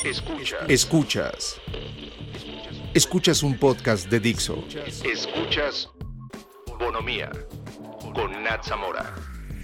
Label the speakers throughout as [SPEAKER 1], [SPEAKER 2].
[SPEAKER 1] Escuchas un podcast de Dixo.
[SPEAKER 2] Escuchas Bonomía con Nat Zamora.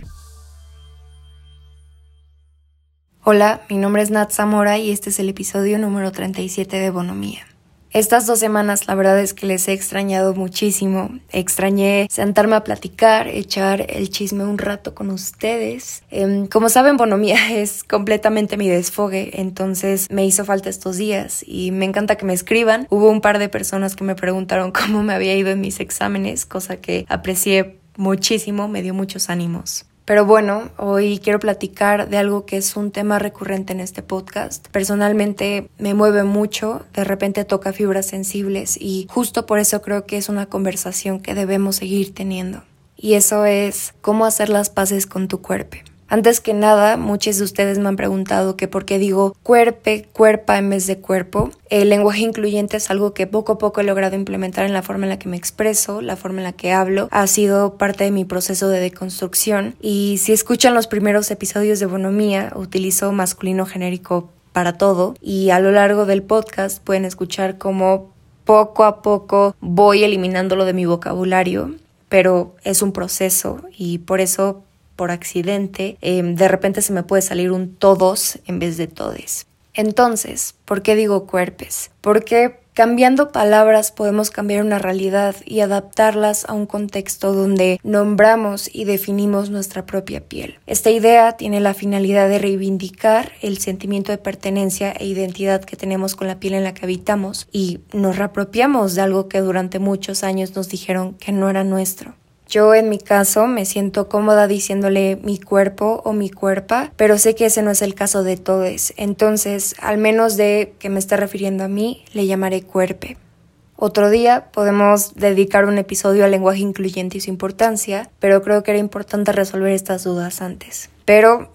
[SPEAKER 3] Hola, mi nombre es Nat Zamora y este es el episodio número 37 de Bonomía. Estas 2 semanas la verdad es que les he extrañado muchísimo. Extrañé sentarme a platicar, echar el chisme un rato con ustedes. Como saben, Bonomía es completamente mi desfogue, entonces me hizo falta estos días y me encanta que me escriban. Hubo un par de personas que me preguntaron cómo me había ido en mis exámenes, cosa que aprecié muchísimo, me dio muchos ánimos. Pero bueno, hoy quiero platicar de algo que es un tema recurrente en este podcast. Personalmente me mueve mucho, de repente toca fibras sensibles y justo por eso creo que es una conversación que debemos seguir teniendo. Y eso es cómo hacer las paces con tu cuerpo. Antes que nada, muchos de ustedes me han preguntado que por qué digo cuerpe, cuerpa en vez de cuerpo. El lenguaje incluyente es algo que poco a poco he logrado implementar en la forma en la que me expreso, la forma en la que hablo. Ha sido parte de mi proceso de deconstrucción. Y si escuchan los primeros episodios de Bonomía, utilizo masculino genérico para todo. Y a lo largo del podcast pueden escuchar cómo poco a poco voy eliminándolo de mi vocabulario. Pero es un proceso y por eso, por accidente, de repente se me puede salir un todos en vez de todes. Entonces, ¿por qué digo cuerpes? Porque cambiando palabras podemos cambiar una realidad y adaptarlas a un contexto donde nombramos y definimos nuestra propia piel. Esta idea tiene la finalidad de reivindicar el sentimiento de pertenencia e identidad que tenemos con la piel en la que habitamos y nos reapropiamos de algo que durante muchos años nos dijeron que no era nuestro. Yo en mi caso me siento cómoda diciéndole mi cuerpo o mi cuerpa, pero sé que ese no es el caso de todos. Entonces, al menos de que me esté refiriendo a mí, le llamaré cuerpe. Otro día podemos dedicar un episodio al lenguaje incluyente y su importancia, pero creo que era importante resolver estas dudas antes. Pero,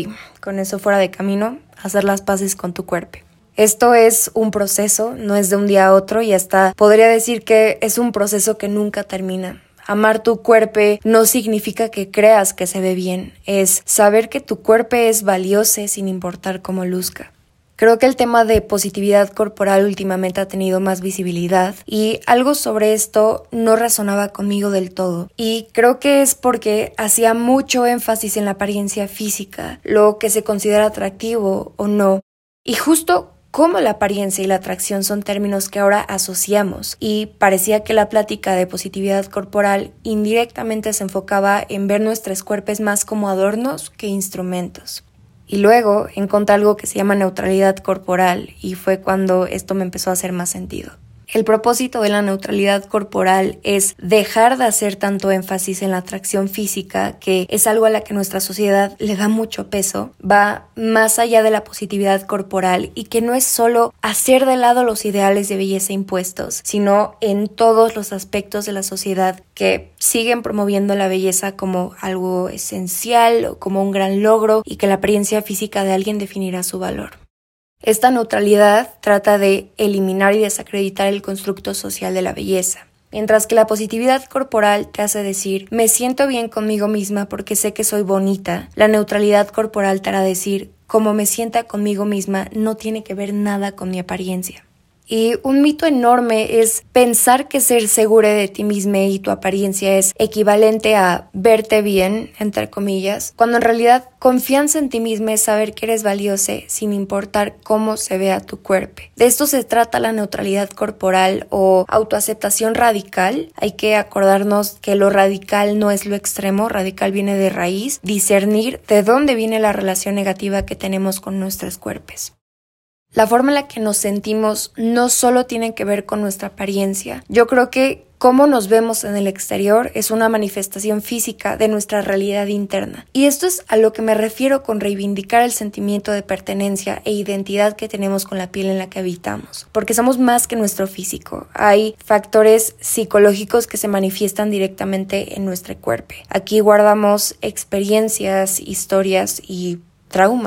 [SPEAKER 3] con eso fuera de camino, hacer las paces con tu cuerpo. Esto es un proceso, no es de un día a otro y hasta podría decir que es un proceso que nunca termina. Amar tu cuerpo no significa que creas que se ve bien, es saber que tu cuerpo es valioso sin importar cómo luzca. Creo que el tema de positividad corporal últimamente ha tenido más visibilidad y algo sobre esto no resonaba conmigo del todo. Y creo que es porque hacía mucho énfasis en la apariencia física, lo que se considera atractivo o no. Y justo cómo la apariencia y la atracción son términos que ahora asociamos y parecía que la plática de positividad corporal indirectamente se enfocaba en ver nuestros cuerpos más como adornos que instrumentos. Y luego encontré algo que se llama neutralidad corporal y fue cuando esto me empezó a hacer más sentido. El propósito de la neutralidad corporal es dejar de hacer tanto énfasis en la atracción física, que es algo a la que nuestra sociedad le da mucho peso, va más allá de la positividad corporal y que no es solo hacer de lado los ideales de belleza impuestos, sino en todos los aspectos de la sociedad que siguen promoviendo la belleza como algo esencial o como un gran logro y que la apariencia física de alguien definirá su valor. Esta neutralidad trata de eliminar y desacreditar el constructo social de la belleza, mientras que la positividad corporal te hace decir me siento bien conmigo misma porque sé que soy bonita. La neutralidad corporal te hará decir como me sienta conmigo misma no tiene que ver nada con mi apariencia. Y un mito enorme es pensar que ser segura de ti misma y tu apariencia es equivalente a verte bien, entre comillas, cuando en realidad confianza en ti misma es saber que eres valiosa sin importar cómo se vea tu cuerpo. De esto se trata la neutralidad corporal o autoaceptación radical. Hay que acordarnos que lo radical no es lo extremo, radical viene de raíz, discernir de dónde viene la relación negativa que tenemos con nuestros cuerpos. La forma en la que nos sentimos no solo tiene que ver con nuestra apariencia. Yo creo que cómo nos vemos en el exterior es una manifestación física de nuestra realidad interna. Y esto es a lo que me refiero con reivindicar el sentimiento de pertenencia e identidad que tenemos con la piel en la que habitamos. Porque somos más que nuestro físico. Hay factores psicológicos que se manifiestan directamente en nuestro cuerpo. Aquí guardamos experiencias, historias y trauma.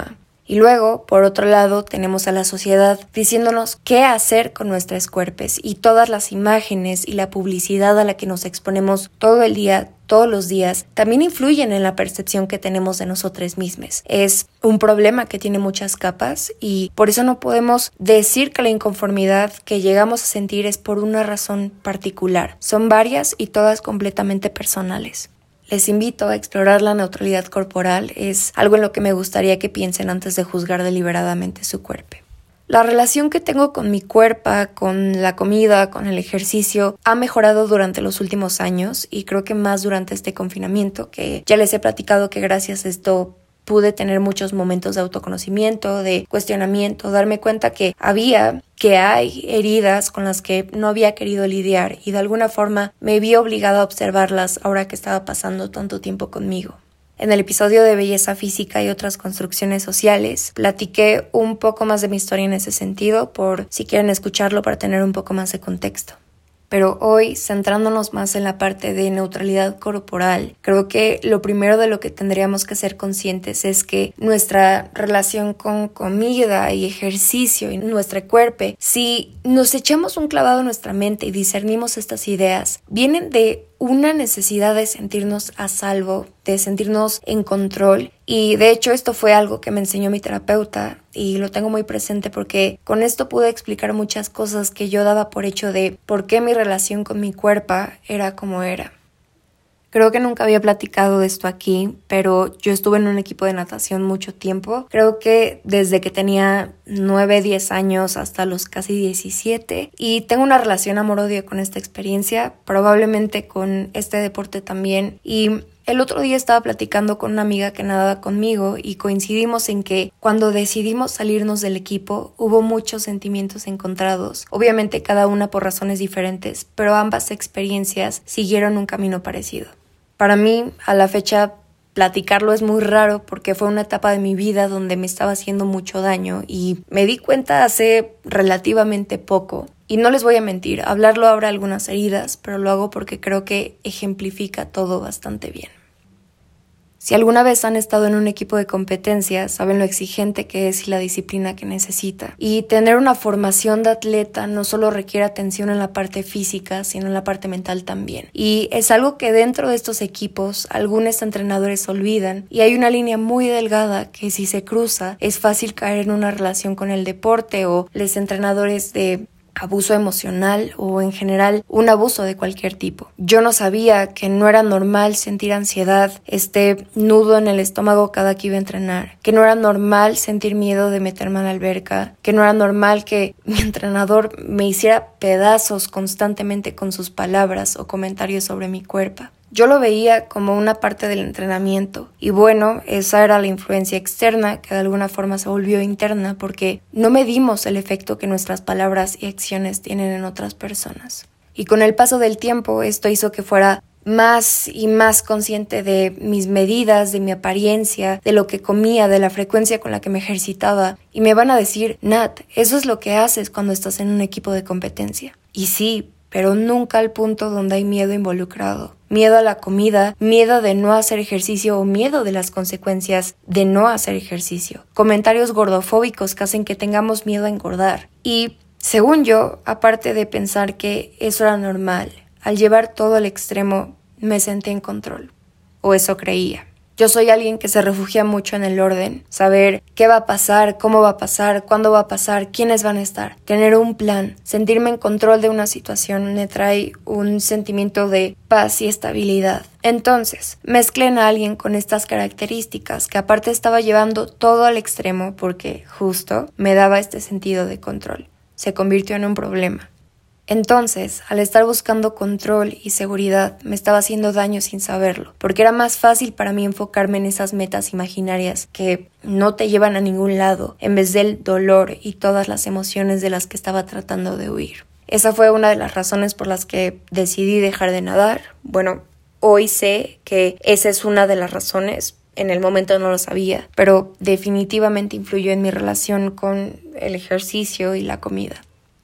[SPEAKER 3] Y luego, por otro lado, tenemos a la sociedad diciéndonos qué hacer con nuestros cuerpos y todas las imágenes y la publicidad a la que nos exponemos todo el día, todos los días, también influyen en la percepción que tenemos de nosotros mismos. Es un problema que tiene muchas capas y por eso no podemos decir que la inconformidad que llegamos a sentir es por una razón particular. Son varias y todas completamente personales. Les invito a explorar la neutralidad corporal, es algo en lo que me gustaría que piensen antes de juzgar deliberadamente su cuerpo. La relación que tengo con mi cuerpo, con la comida, con el ejercicio, ha mejorado durante los últimos años y creo que más durante este confinamiento, que ya les he platicado que gracias a esto pude tener muchos momentos de autoconocimiento, de cuestionamiento, darme cuenta que hay heridas con las que no había querido lidiar y de alguna forma me vi obligada a observarlas ahora que estaba pasando tanto tiempo conmigo. En el episodio de Belleza Física y otras construcciones sociales, platiqué un poco más de mi historia en ese sentido, por si quieren escucharlo para tener un poco más de contexto. Pero hoy, centrándonos más en la parte de neutralidad corporal, creo que lo primero de lo que tendríamos que ser conscientes es que nuestra relación con comida y ejercicio y nuestro cuerpo, si nos echamos un clavado en nuestra mente y discernimos estas ideas, vienen de una necesidad de sentirnos a salvo, de sentirnos en control. Y de hecho esto fue algo que me enseñó mi terapeuta y lo tengo muy presente porque con esto pude explicar muchas cosas que yo daba por hecho de por qué mi relación con mi cuerpo era como era. Creo que nunca había platicado de esto aquí, pero yo estuve en un equipo de natación mucho tiempo. Creo que desde que tenía 9, 10 años hasta los casi 17. Y tengo una relación amor-odio con esta experiencia, probablemente con este deporte también. Y el otro día estaba platicando con una amiga que nadaba conmigo y coincidimos en que cuando decidimos salirnos del equipo hubo muchos sentimientos encontrados. Obviamente cada una por razones diferentes, pero ambas experiencias siguieron un camino parecido. Para mí, a la fecha, platicarlo es muy raro porque fue una etapa de mi vida donde me estaba haciendo mucho daño y me di cuenta hace relativamente poco. Y no les voy a mentir, hablarlo abre algunas heridas, pero lo hago porque creo que ejemplifica todo bastante bien. Si alguna vez han estado en un equipo de competencia, saben lo exigente que es y la disciplina que necesita. Y tener una formación de atleta no solo requiere atención en la parte física, sino en la parte mental también. Y es algo que dentro de estos equipos algunos entrenadores olvidan y hay una línea muy delgada que si se cruza es fácil caer en una relación con el deporte o los entrenadores de abuso emocional o en general un abuso de cualquier tipo. Yo no sabía que no era normal sentir ansiedad, este nudo en el estómago cada que iba a entrenar, que no era normal sentir miedo de meterme a la alberca, que no era normal que mi entrenador me hiciera pedazos constantemente con sus palabras o comentarios sobre mi cuerpo. Yo lo veía como una parte del entrenamiento y bueno, esa era la influencia externa que de alguna forma se volvió interna porque no medimos el efecto que nuestras palabras y acciones tienen en otras personas. Y con el paso del tiempo esto hizo que fuera más y más consciente de mis medidas, de mi apariencia, de lo que comía, de la frecuencia con la que me ejercitaba. Y me van a decir, Nat, eso es lo que haces cuando estás en un equipo de competencia. Y sí, pero nunca al punto donde hay miedo involucrado. Miedo a la comida, miedo de no hacer ejercicio o miedo de las consecuencias de no hacer ejercicio. Comentarios gordofóbicos que hacen que tengamos miedo a engordar. Y según yo, aparte de pensar que eso era normal, al llevar todo al extremo me sentí en control. O eso creía. Yo soy alguien que se refugia mucho en el orden, saber qué va a pasar, cómo va a pasar, cuándo va a pasar, quiénes van a estar, tener un plan, sentirme en control de una situación me trae un sentimiento de paz y estabilidad. Entonces, mezclen a alguien con estas características que aparte estaba llevando todo al extremo porque justo me daba este sentido de control. Se convirtió en un problema. Entonces, al estar buscando control y seguridad, me estaba haciendo daño sin saberlo, porque era más fácil para mí enfocarme en esas metas imaginarias que no te llevan a ningún lado, en vez del dolor y todas las emociones de las que estaba tratando de huir. Esa fue una de las razones por las que decidí dejar de nadar. Bueno, hoy sé que esa es una de las razones. En el momento no lo sabía, pero definitivamente influyó en mi relación con el ejercicio y la comida.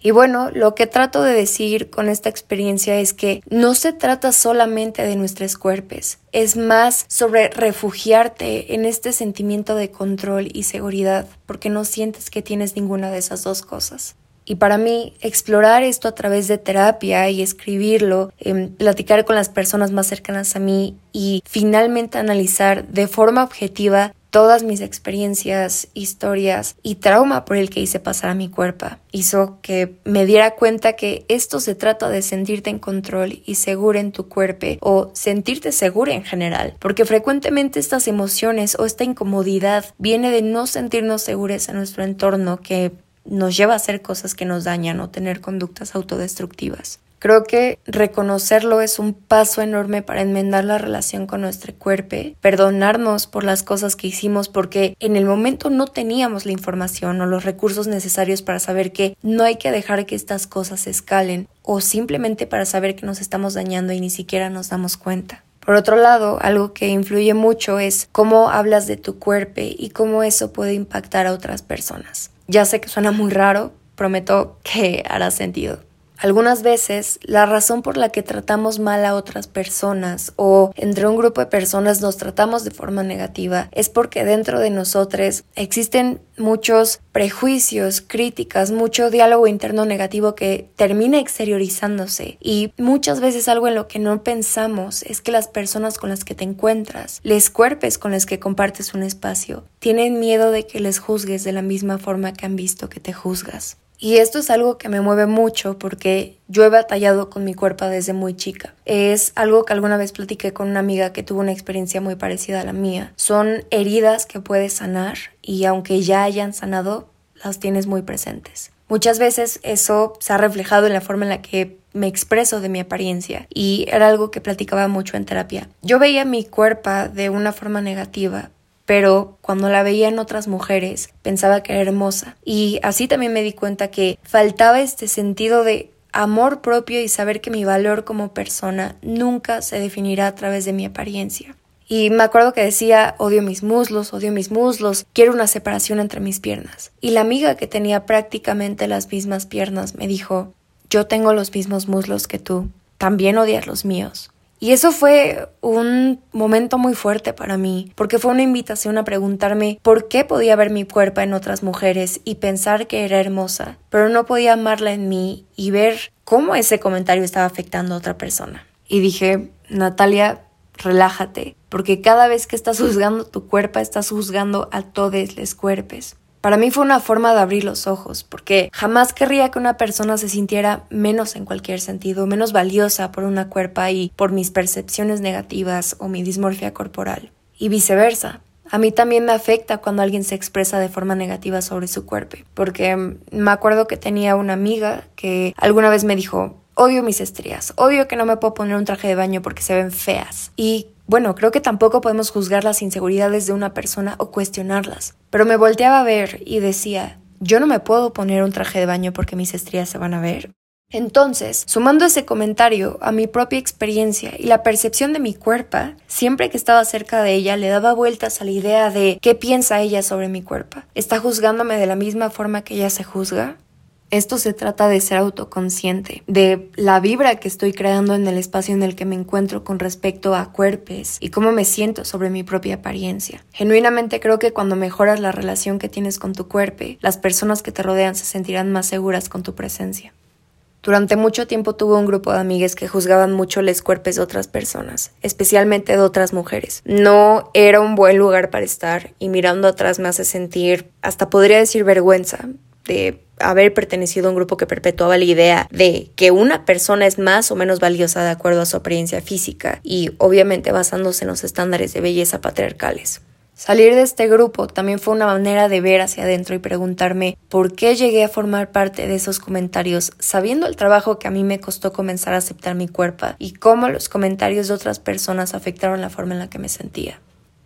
[SPEAKER 3] Y bueno, lo que trato de decir con esta experiencia es que no se trata solamente de nuestros cuerpos, es más sobre refugiarte en este sentimiento de control y seguridad, porque no sientes que tienes ninguna de esas dos cosas. Y para mí, explorar esto a través de terapia y escribirlo, platicar con las personas más cercanas a mí y finalmente analizar de forma objetiva todas mis experiencias, historias y trauma por el que hice pasar a mi cuerpo, hizo que me diera cuenta que esto se trata de sentirte en control y segura en tu cuerpo o sentirte segura en general, porque frecuentemente estas emociones o esta incomodidad viene de no sentirnos seguros en nuestro entorno que nos lleva a hacer cosas que nos dañan o tener conductas autodestructivas. Creo que reconocerlo es un paso enorme para enmendar la relación con nuestro cuerpo, perdonarnos por las cosas que hicimos porque en el momento no teníamos la información o los recursos necesarios para saber que no hay que dejar que estas cosas escalen o simplemente para saber que nos estamos dañando y ni siquiera nos damos cuenta. Por otro lado, algo que influye mucho es cómo hablas de tu cuerpo y cómo eso puede impactar a otras personas. Ya sé que suena muy raro, prometo que hará sentido. Algunas veces, la razón por la que tratamos mal a otras personas o entre un grupo de personas nos tratamos de forma negativa es porque dentro de nosotros existen muchos prejuicios, críticas, mucho diálogo interno negativo que termina exteriorizándose y muchas veces algo en lo que no pensamos es que las personas con las que te encuentras, los cuerpos con los que compartes un espacio, tienen miedo de que les juzgues de la misma forma que han visto que te juzgas. Y esto es algo que me mueve mucho porque yo he batallado con mi cuerpo desde muy chica. Es algo que alguna vez platiqué con una amiga que tuvo una experiencia muy parecida a la mía. Son heridas que puedes sanar y aunque ya hayan sanado, las tienes muy presentes. Muchas veces eso se ha reflejado en la forma en la que me expreso de mi apariencia y era algo que platicaba mucho en terapia. Yo veía mi cuerpo de una forma negativa, pero cuando la veía en otras mujeres pensaba que era hermosa. Y así también me di cuenta que faltaba este sentido de amor propio y saber que mi valor como persona nunca se definirá a través de mi apariencia. Y me acuerdo que decía, odio mis muslos, quiero una separación entre mis piernas. Y la amiga que tenía prácticamente las mismas piernas me dijo, yo tengo los mismos muslos que tú, también odias los míos. Y eso fue un momento muy fuerte para mí, porque fue una invitación a preguntarme por qué podía ver mi cuerpo en otras mujeres y pensar que era hermosa, pero no podía amarla en mí y ver cómo ese comentario estaba afectando a otra persona. Y dije, Natalia, relájate, porque cada vez que estás juzgando tu cuerpo, estás juzgando a todos los cuerpos. Para mí fue una forma de abrir los ojos, porque jamás querría que una persona se sintiera menos en cualquier sentido, menos valiosa por una cuerpo y por mis percepciones negativas o mi dismorfia corporal. Y viceversa. A mí también me afecta cuando alguien se expresa de forma negativa sobre su cuerpo, porque me acuerdo que tenía una amiga que alguna vez me dijo, odio mis estrías, odio que no me puedo poner un traje de baño porque se ven feas. Y bueno, creo que tampoco podemos juzgar las inseguridades de una persona o cuestionarlas. Pero me volteaba a ver y decía, yo no me puedo poner un traje de baño porque mis estrías se van a ver. Entonces, sumando ese comentario a mi propia experiencia y la percepción de mi cuerpo, siempre que estaba cerca de ella le daba vueltas a la idea de qué piensa ella sobre mi cuerpo. ¿Está juzgándome de la misma forma que ella se juzga? Esto se trata de ser autoconsciente, de la vibra que estoy creando en el espacio en el que me encuentro con respecto a cuerpos y cómo me siento sobre mi propia apariencia. Genuinamente creo que cuando mejoras la relación que tienes con tu cuerpo, las personas que te rodean se sentirán más seguras con tu presencia. Durante mucho tiempo tuve un grupo de amigas que juzgaban mucho los cuerpos de otras personas, especialmente de otras mujeres. No era un buen lugar para estar y mirando atrás me hace sentir, hasta podría decir vergüenza, de haber pertenecido a un grupo que perpetuaba la idea de que una persona es más o menos valiosa de acuerdo a su apariencia física y obviamente basándose en los estándares de belleza patriarcales. Salir de este grupo también fue una manera de ver hacia adentro y preguntarme por qué llegué a formar parte de esos comentarios sabiendo el trabajo que a mí me costó comenzar a aceptar mi cuerpo y cómo los comentarios de otras personas afectaron la forma en la que me sentía.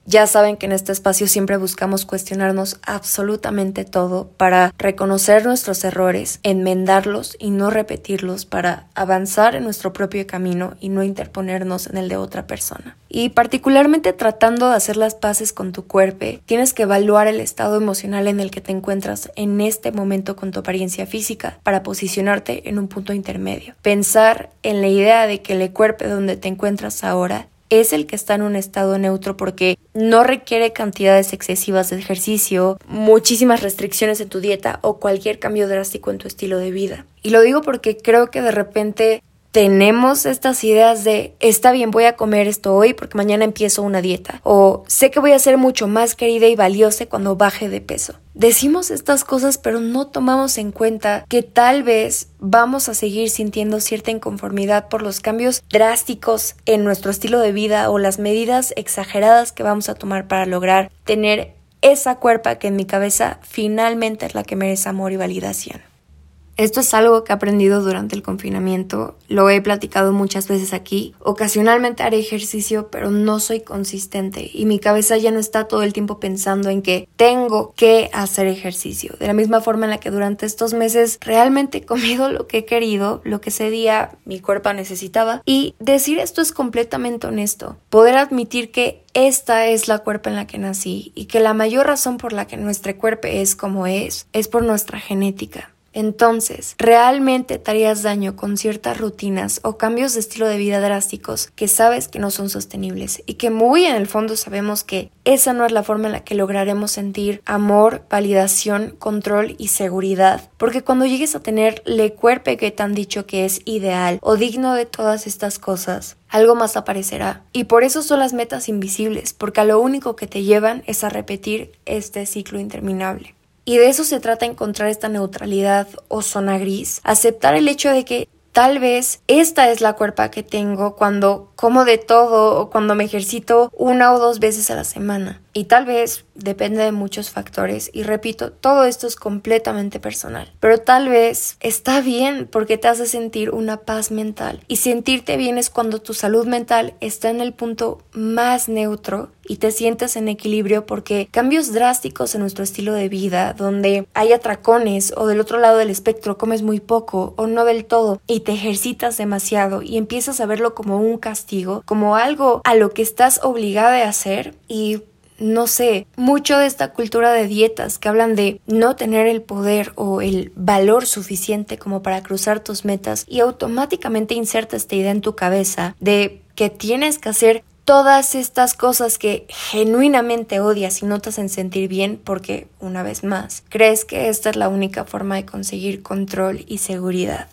[SPEAKER 3] Ya saben que en este espacio siempre buscamos cuestionarnos absolutamente todo para reconocer nuestros errores, enmendarlos y no repetirlos, para avanzar en nuestro propio camino y no interponernos en el de otra persona. Y particularmente tratando de hacer las paces con tu cuerpo, tienes que evaluar el estado emocional en el que te encuentras en este momento con tu apariencia física para posicionarte en un punto intermedio. Pensar en la idea de que el cuerpo donde te encuentras ahora es el que está en un estado neutro porque no requiere cantidades excesivas de ejercicio, muchísimas restricciones en tu dieta o cualquier cambio drástico en tu estilo de vida. Y lo digo porque creo que de repente tenemos estas ideas de está bien, voy a comer esto hoy porque mañana empiezo una dieta, o sé que voy a ser mucho más querida y valiosa cuando baje de peso. Decimos estas cosas pero no tomamos en cuenta que tal vez vamos a seguir sintiendo cierta inconformidad por los cambios drásticos en nuestro estilo de vida o las medidas exageradas que vamos a tomar para lograr tener esa cuerpa que en mi cabeza finalmente es la que merece amor y validación. Esto es algo que he aprendido durante el confinamiento, lo he platicado muchas veces aquí. Ocasionalmente haré ejercicio, pero no soy consistente y mi cabeza ya no está todo el tiempo pensando en que tengo que hacer ejercicio. De la misma forma en la que durante estos meses realmente he comido lo que he querido, lo que ese día mi cuerpo necesitaba. Y decir esto es completamente honesto. Poder admitir que esta es la cuerpa en la que nací y que la mayor razón por la que nuestro cuerpo es como es por nuestra genética. Entonces, ¿realmente te harías daño con ciertas rutinas o cambios de estilo de vida drásticos que sabes que no son sostenibles y que muy en el fondo sabemos que esa no es la forma en la que lograremos sentir amor, validación, control y seguridad? Porque cuando llegues a tener el cuerpo que te han dicho que es ideal o digno de todas estas cosas, algo más aparecerá. Y por eso son las metas invisibles, porque a lo único que te llevan es a repetir este ciclo interminable. Y de eso se trata, encontrar esta neutralidad o zona gris, aceptar el hecho de que tal vez esta es la cuerpa que tengo cuando como de todo o cuando me ejercito 1 o 2 veces a la semana. Y tal vez depende de muchos factores y repito, todo esto es completamente personal. Pero tal vez está bien porque te hace sentir una paz mental. Y sentirte bien es cuando tu salud mental está en el punto más neutro y te sientes en equilibrio, porque cambios drásticos en nuestro estilo de vida, donde hay atracones o del otro lado del espectro comes muy poco o no del todo y te ejercitas demasiado y empiezas a verlo como un castigo, como algo a lo que estás obligada a hacer. Y no sé, mucho de esta cultura de dietas que hablan de no tener el poder o el valor suficiente como para cruzar tus metas y automáticamente inserta esta idea en tu cabeza de que tienes que hacer todas estas cosas que genuinamente odias y no te hacen sentir bien porque, una vez más, crees que esta es la única forma de conseguir control y seguridad.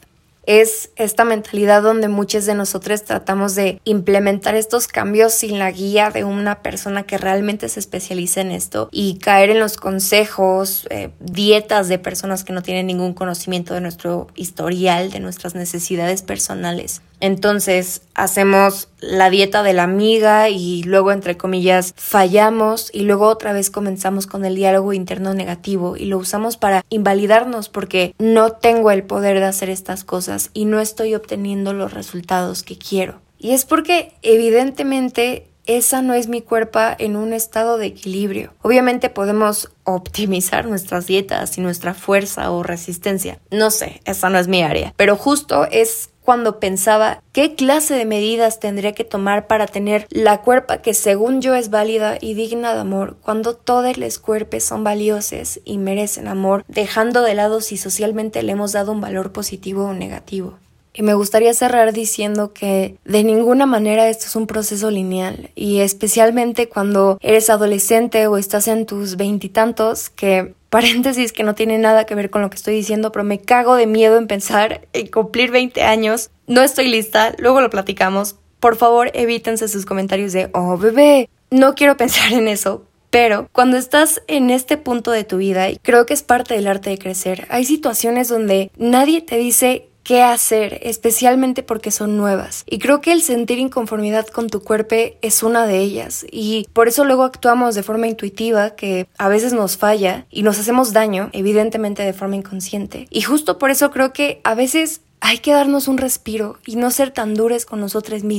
[SPEAKER 3] Es esta mentalidad donde muchos de nosotros tratamos de implementar estos cambios sin la guía de una persona que realmente se especialice en esto y caer en los consejos, dietas de personas que no tienen ningún conocimiento de nuestro historial, de nuestras necesidades personales. Entonces hacemos la dieta de la amiga y luego, entre comillas, fallamos y luego otra vez comenzamos con el diálogo interno negativo y lo usamos para invalidarnos porque no tengo el poder de hacer estas cosas y no estoy obteniendo los resultados que quiero. Y es porque evidentemente esa no es mi cuerpo en un estado de equilibrio. Obviamente podemos optimizar nuestras dietas y nuestra fuerza o resistencia. No sé, esa no es mi área, pero justo es cuando pensaba qué clase de medidas tendría que tomar para tener la cuerpa que según yo es válida y digna de amor, cuando todos los cuerpos son valiosos y merecen amor, dejando de lado si socialmente le hemos dado un valor positivo o negativo. Y me gustaría cerrar diciendo que de ninguna manera esto es un proceso lineal, y especialmente cuando eres adolescente o estás en tus 20 y tantos, que paréntesis que no tiene nada que ver con lo que estoy diciendo, pero me cago de miedo en pensar en cumplir 20 años. No estoy lista, luego lo platicamos. Por favor, evítense sus comentarios de "oh bebé", no quiero pensar en eso. Pero cuando estás en este punto de tu vida, y creo que es parte del arte de crecer, hay situaciones donde nadie te dice qué hacer, especialmente porque son nuevas. Y creo que el sentir inconformidad con tu cuerpo es una de ellas. Y por eso luego actuamos de forma intuitiva, que a veces nos falla y nos hacemos daño, evidentemente de forma inconsciente. Y justo por eso creo que a veces hay que darnos un respiro y no ser tan duros con nosotros mismos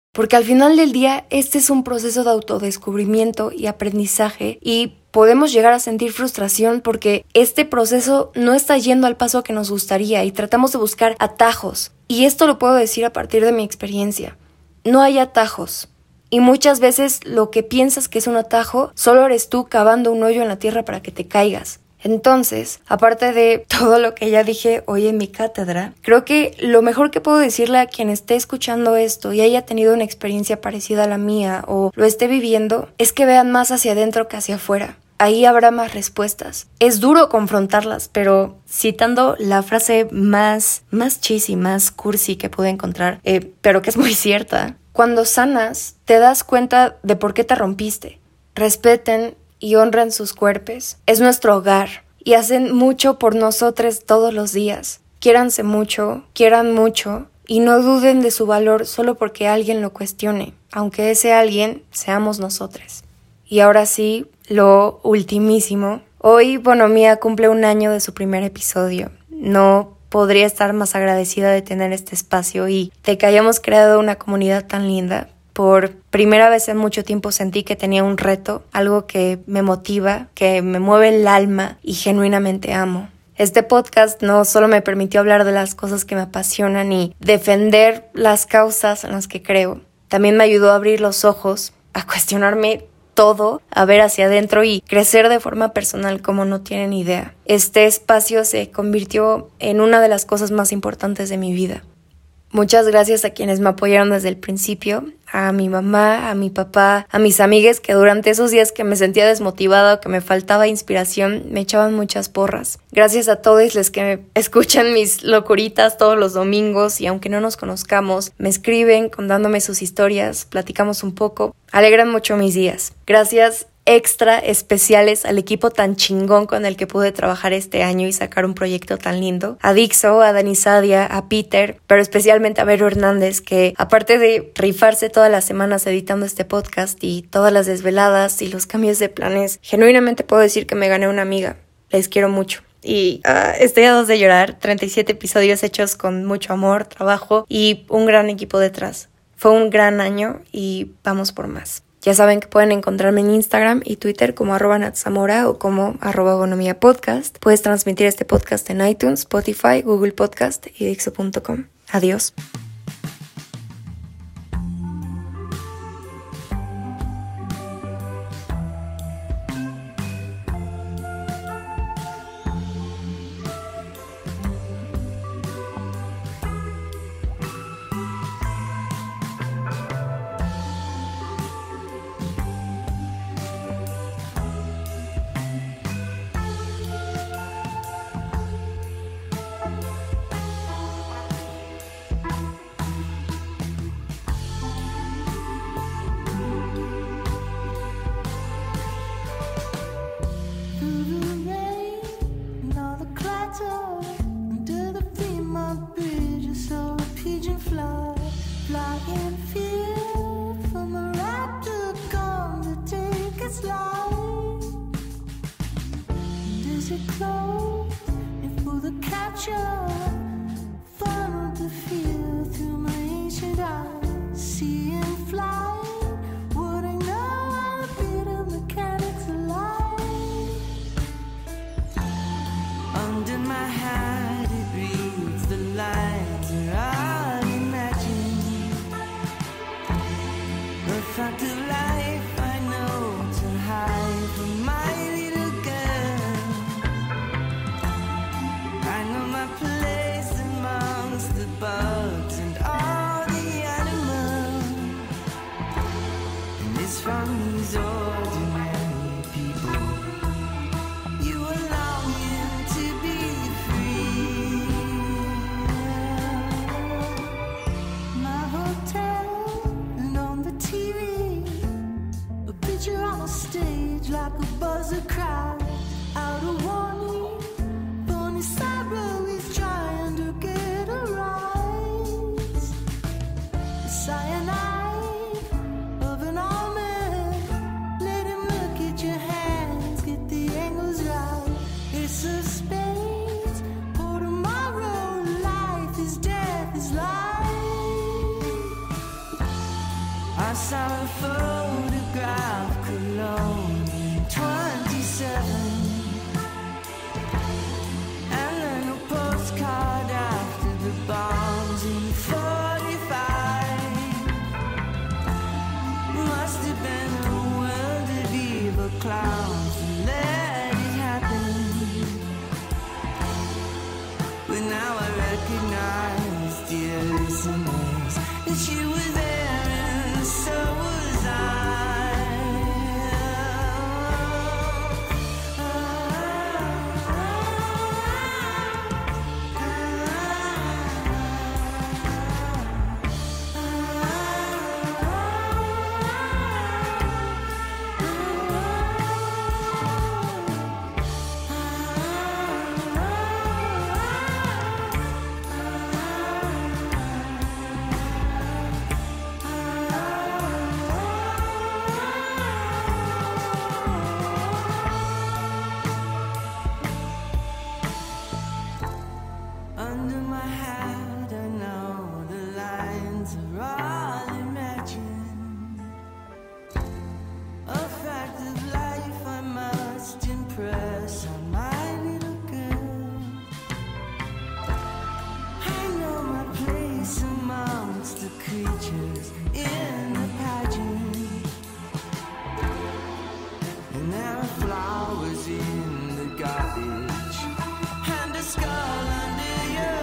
[SPEAKER 3] Porque al final del día, este es un proceso de autodescubrimiento y aprendizaje y podemos llegar a sentir frustración porque este proceso no está yendo al paso que nos gustaría y tratamos de buscar atajos. Y esto lo puedo decir a partir de mi experiencia. No hay atajos. Y muchas veces lo que piensas que es un atajo, solo eres tú cavando un hoyo en la tierra para que te caigas. Entonces, aparte de todo lo que ya dije hoy en mi cátedra, creo que lo mejor que puedo decirle a quien esté escuchando esto y haya tenido una experiencia parecida a la mía o lo esté viviendo, es que vean más hacia adentro que hacia afuera. Ahí habrá más respuestas. Es duro confrontarlas, pero citando la frase más cheesy, más cursi que pude encontrar, pero que es muy cierta, cuando sanas, te das cuenta de por qué te rompiste. Respeten y honren sus cuerpos. Es nuestro hogar y hacen mucho por nosotros todos los días. Quiéranse mucho, quieran mucho y no duden de su valor solo porque alguien lo cuestione, aunque ese alguien seamos nosotros. Y ahora sí, lo ultimísimo. Hoy Bonomía cumple 1 año de su primer episodio. No podría estar más agradecida de tener este espacio y de que hayamos creado una comunidad tan linda. Por primera vez en mucho tiempo sentí que tenía un reto, algo que me motiva, que me mueve el alma y genuinamente amo. Este podcast no solo me permitió hablar de las cosas que me apasionan y defender las causas en las que creo, también me ayudó a abrir los ojos, a cuestionarme todo, a ver hacia adentro y crecer de forma personal como no tienen idea. Este espacio se convirtió en una de las cosas más importantes de mi vida. Muchas gracias a quienes me apoyaron desde el principio, a mi mamá, a mi papá, a mis amigues que durante esos días que me sentía desmotivada o que me faltaba inspiración, me echaban muchas porras. Gracias a todos los que me escuchan mis locuritas todos los domingos y aunque no nos conozcamos, me escriben contándome sus historias, platicamos un poco, alegran mucho mis días. Gracias extra especiales al equipo tan chingón con el que pude trabajar este año y sacar un proyecto tan lindo. A Dixo, a Dani Sadia, a Peter, pero especialmente a Vero Hernández, que aparte de rifarse todas las semanas editando este podcast y todas las desveladas y los cambios de planes, genuinamente puedo decir que me gané una amiga. Les quiero mucho. Y estoy a 2 de llorar. 37 episodios hechos con mucho amor, trabajo y un gran equipo detrás. Fue un gran año y vamos por más. Ya saben que pueden encontrarme en Instagram y Twitter como @natsamora o como @bonomiapodcast. Puedes transmitir este podcast en iTunes, Spotify, Google Podcast y Dixo.com. Adiós.
[SPEAKER 4] Fact of life I know to hide from my little girl. I know my place amongst the bugs and all the animals, and it's from these ordinary people you are longing to be free. My hotel and on the TV saw a photograph, Cologne in 27, and then a postcard after the bombs in 45. Must have been a world of evil clowns who let it happen. But now I recognize, dear listeners, that you were there and so was under my hat. I know the lines are all imagined. A fact of life I must impress on my little girl. I know my place amongst the creatures in the pageant, and there are flowers in the garbage and a skull under your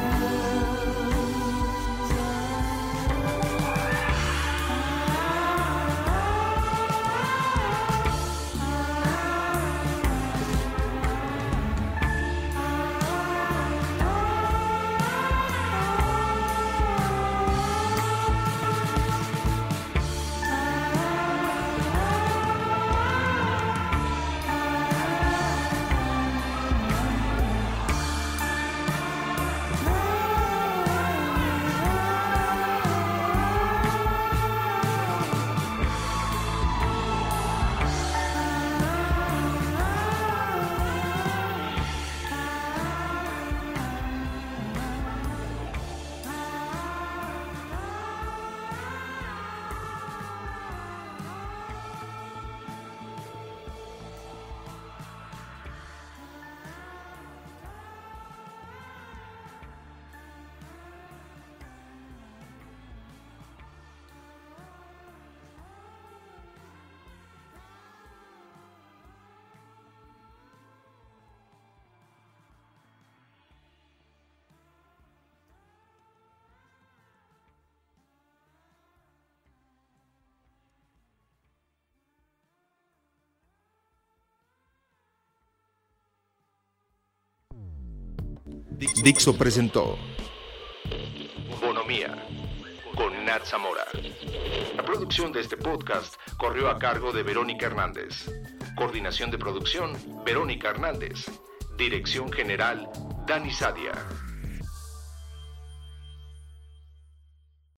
[SPEAKER 1] Dixo presentó
[SPEAKER 2] Bonomía con Nat Zamora. La producción de este podcast corrió a cargo de Verónica Hernández. Coordinación de producción, Verónica Hernández. Dirección general, Dani Sadia.